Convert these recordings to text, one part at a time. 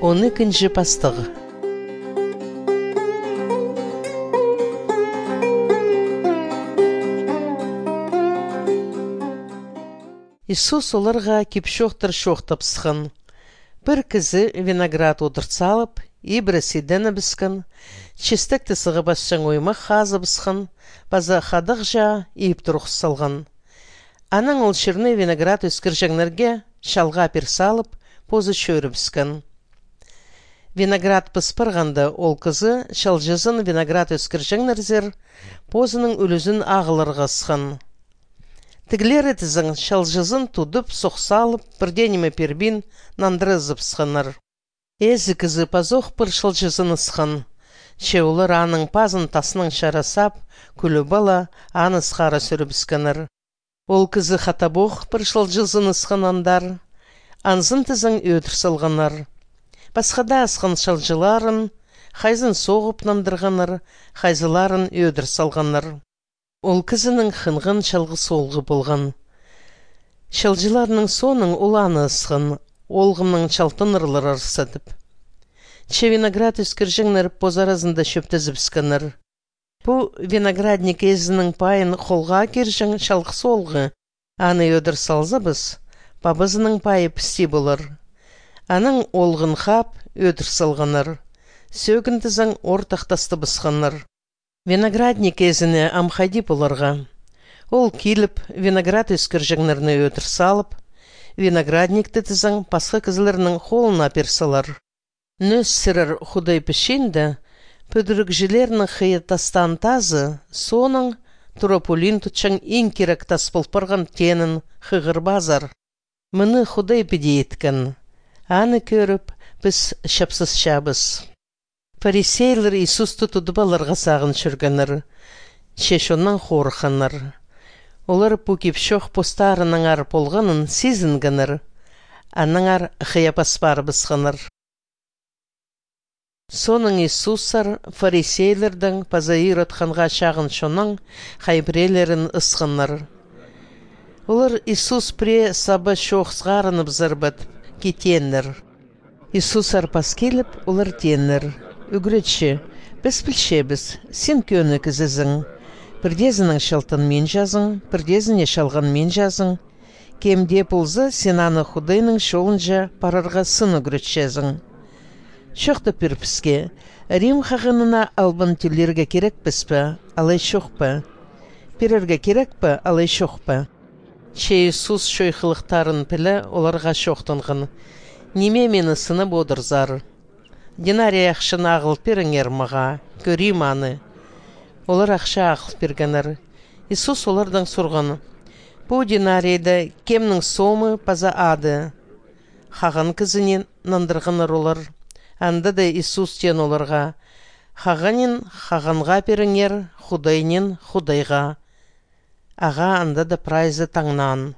12 пастығы. Иисус оларға кепшоқтыр шоқтап сықын. Бір кізі виноград одырцалып, ибрі седені біскін, честікті сығы басшың оймақ хазы бісқын, база хадық жа ейіп тұрғыс салған. Аның ол шырны виноград өскір жәңнерге шалға персалып, позы шөрі біскін. Виноград пыспырғанды ол кызы шалжызын виноград өскір жәңнерзер, позының үлізін ағылырға сықын. Тіглері тізің шалжызын тудып, соқсалып, бірденеме пербин нандырызып сықыныр. Әзі кізі пазоқ бір шалжызын сықын. Чеулыр аның пазын тасының шарасап, күлі бала аны сқары сүріп сықыныр. Ол кізі хатабоқ бір шалжызын сықын андар. Анзын тізің өтір сылғыныр. Басқада асқын шалжыларын, хайзын соғып нандырғаныр, хайзыларын өдір салғаныр. Ол кізінің хынғын шалғы солғы болған. Шалжыларының соның оланы ысқын, олғымның чалтынырлар арсадып. Че виноград өскір жыңнар позаразында шөптізіп сканыр. Бұ виноградник езінің пайын қолға кержің шалғы солғы. Аны өдір салзабыз, бабызының пайы пісті болыр. Аның олғын қап өдір салғаныр. Сөгіндізің ортақтасты бысқаныр. Виноградник езіне амхади болырға. Ол келіп, виноград өскір жыңнарыны өтір салып, виноградникті тізің пасқы кізілерінің қолына персалар. Нөс сірір худай пішенді, пөдірікжілерінің қиытастан тазы, соның турополин тұтшың ең керек таспылпырған тенін қығыр базар. Мұны худай педе еткін. Аны көріп, біз шапсыз шабыз. Фарисейлер Иисусты тұдыбаларға сағын шүргенір, шешоннан қорқаныр. Олар пукеп шоқ постарының ар болғанын сезінгенір, аның ар қияпаспар бісқаныр. Соның Иисусар фарисейлердің пазаир отқанға шағын шоның хайбрелерін ысқаныр. Олар Иисус пре сабы шоқ сғарынып зырбыт, кетенір. Иисусар пас келіп, олар тенір. Үгіретші, біз білшебіз, сен көні кізізің. Бірдезінің шалтын мен жазың, бірдезіне шалған мен жазың. Кемде пұлзы сен аны худайның шолынжа парарға сын үгіретшезің. Шоқты пірпіске, Рим қағынына албын түлерге керек біспі, алай шоқ па. Перерге керек па, алай шоқ па. Че Иисус шойқылықтарын пілі оларға шоқтынғын. Неме мені сынып одырзар. Динария ақшын ағыл періңер маға, көрім аны. Олар ақша ағыл пергенір. Иисус олардың сұрғаны. Бұ динарияда кемнің сомы паза ады. Хаған кізінен нандырғаныр олар. Анда да Иисус тен оларға. Хағанен хағанға періңер, худайнен худайға. Аға анда да прайзы таңнан.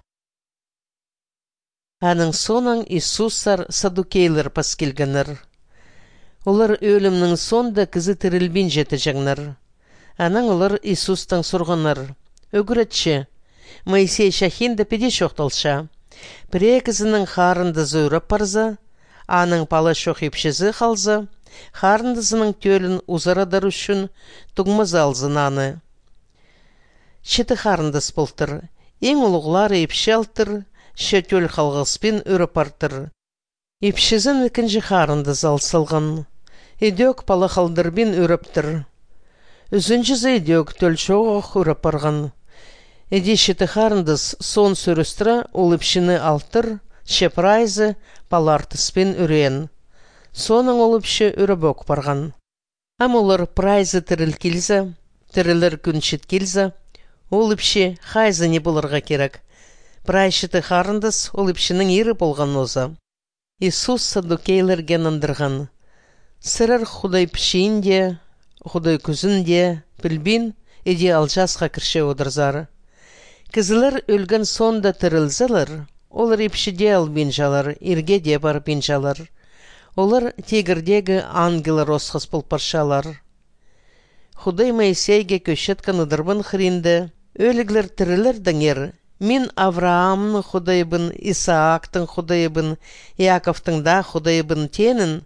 Аның соның Иисусар садукейлер пас келгенір. Олар өлімнің сонда кізі тірілбен жеті жаңнар. Аның олар Иисустың сұрғаныр. Өгіретші, Моисей шахинді педе шоқталша. Піре кізінің қарынды зөйріп парза, аның пала шоқ епшізі қалза, қарындызының төлін ұзарадар үшін тұғмыз алзын аны. Шеті қарындыз болтыр, ең ұлғылары епші алтыр, шетөл қалғыспен өріп артыр. Епшізін екінші қарындыз алсылған. Едек пала қалдырбен өріптір. Үзінчізі едек төл шоғық өріп арған. Еде шеті қарындыз сон сөрістірі ол епшіні алтыр, шепрайзы палартыспен өрен. Соның ол епші өріп өк барған. Ам олар прайзы тіріл келзі, тірілер күншет келзі, ол епші хайзы не болырға керек. Прай шеті қарындыз ол епшінің ері болған озы. Иисус садукейлерге нандырған. Сырыр худай пішейінде, худай күзінде, білбін, еде алжасқа кірше одырзар. Кізілер өлген сонда тірілзілер, олар епшіде албен жалар, ерге де бар бен жалар. Олар тегірдегі ангелар осқыз бұлпаршалар. Худай Моисейге көшеткен ұдырбын хринді, өлігілер тірілер діңер, Мен Авраамның худайбын, Исаактың худайбын, Яковтың да худайбын тенін,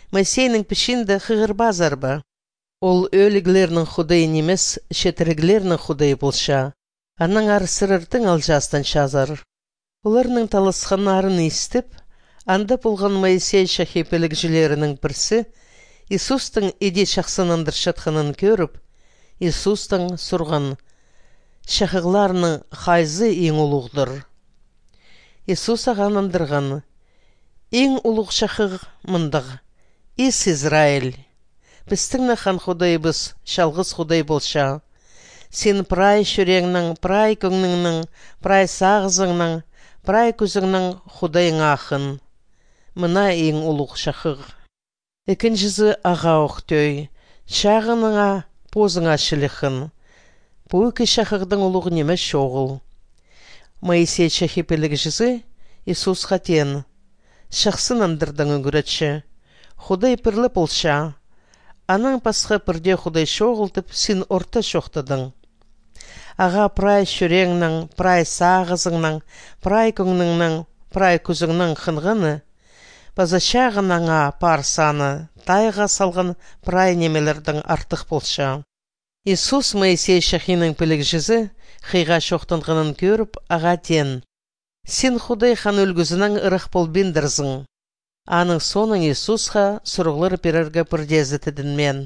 Моисейнің пішінде хығырбазарба. Ол өліглерінің худайын емес, шетіріглерінің худайы болша. Аның арысырырдың алжастан шазар. Оларның талысқанарын естіп, анда болған Моисей шахипелікжілерінің бірсі, Иисустың иде шақсынындыр шатқанын көріп, Иисустың сұрған шақығларының қайзы ең ұлығдыр. Иисус ағанындырған, ең ұлық шақыг мұндық, Ис Израиль. Біздің хан худайбыз шалғыз худай болша. Сен прай шүреңнің, прай көңніңнің, прай сағызыңның, прай көзіңнің худайың ақын. Мына ең ұлық шақыг. Екіншісі аға оқтөй, шағыныңа позыңа шіліхін. Бұл екі шақығдың ұлығы неме шоғыл. Моисей шахипелік жізі Иисус қатен. Шақсын андырдың үңгіретші. Худай пірлі болша. Аның пасқа пірде худай шоғылтып, сен орта шоқтадың. Аға прай шүреңнің, прай сағызыңның, прай көңніңнің, прай көзіңнің қынғыны, базашағынаңа парсаны, тайға салған прай немелердің артық болша. Иисус Моисей шахинің пілік жізі, қиға шоқтынғынын көріп, аға тен. Сен худай хан өлгізінің ұрық бол бендірзің. Аның соның Иисусқа сұрғылыр перерге пірдезітідін мен.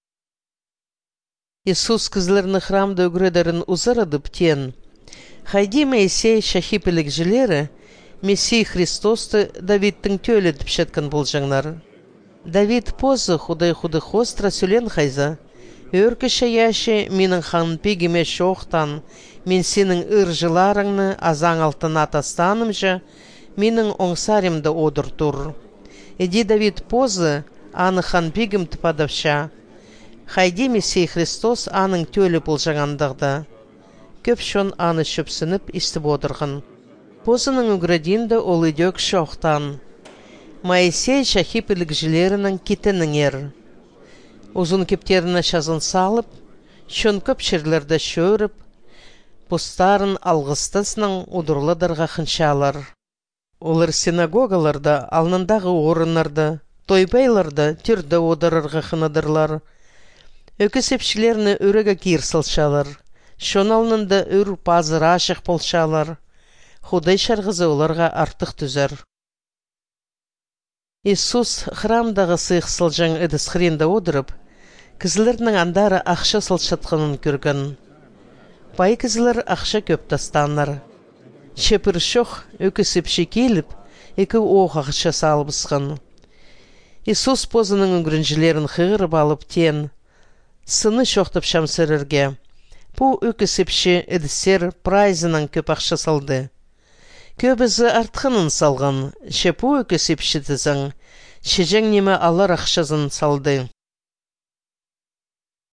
Иисус кізлеріні храмда өгредерін ұзырыдып тен. Хайди Моисей шахипелік жилері, Мессий Христосты Давидтің төледіп шеткін болжаңлар. Давид позы худай-худы хостра сүлен хайза. Өркіші яші менің хан пегіме шоқтан, мен сенің ұржыларыңны азаң алтын атастаным жа, менің оңсаремді одыр тұр. Эди Давид позы аны хан пегім тіпадавша. Хайди Мессий Христос аның төлі болжаңандығды. Көп шон аны шөпсініп істіп одырғын. Позының үгредінде ол үйдек шоқтан. Моисей шахипелік жилерінің кетінің ер. Uzun kepterine şazın salıp, şön köp şerlerde şörüp, postarın algıstasının udurladırga xınşalar. Olar sinagogalarda, alnındağı orınlarda, toybaylarda türde odırırga xınadırlar. Öküs epşilerini örege kir salşalar. Şön alnında өр pazır aşık bolşalar. Худай şargızı olarga artıq tüzer. Иисус храмдағы сыйық сылжаң ыдыс хренда одырып, кізілерінің андары ақша сылшатқанын көрген. Бай кізілер ақша көп тастанар. Шепір шоқ өкі сепші келіп, екі оқ ақша салыбысқан. Иисус позының үңгірінжілерін қығырып алып тен, сыны шоқтып шамсырырге. Бұл өкі сепші ыдысер прайзынан көп ақша салды. Көбізі артқанын салған, шепу өкі сепші тізің, шежең неме алар ақшазын салды.